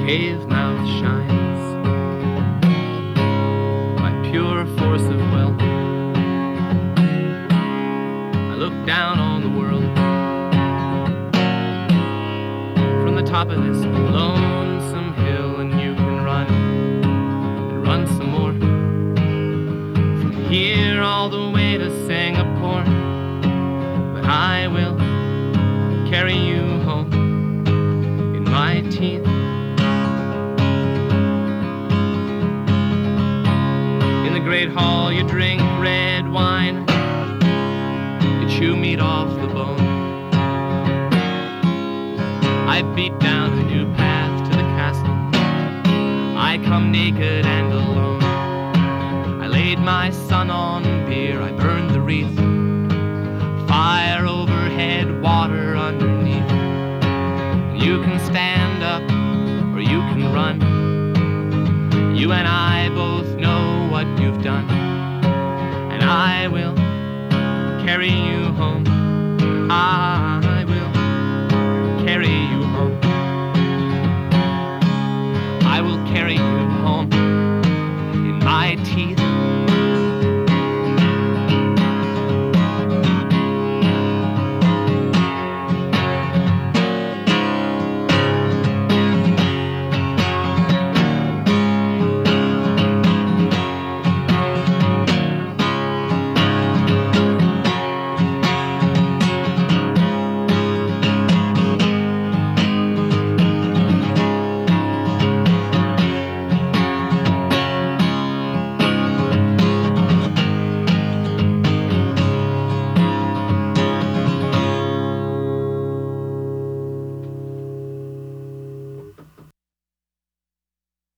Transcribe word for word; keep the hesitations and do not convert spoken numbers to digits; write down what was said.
cave mouth shines by pure force of will. I look down on the world from the top of this lonesome hill, and you can run and run some more from here all the way to Singapore. But I will carry you home in my teeth. In the great hall you drink red wine, you chew meat off the bone. I beat down a new path to the castle, I come naked and alone. I laid my son on beer, I burned the wreath, fire overhead, water underneath. You can stand up or you can run, you and I both know what you've done, and I will carry you home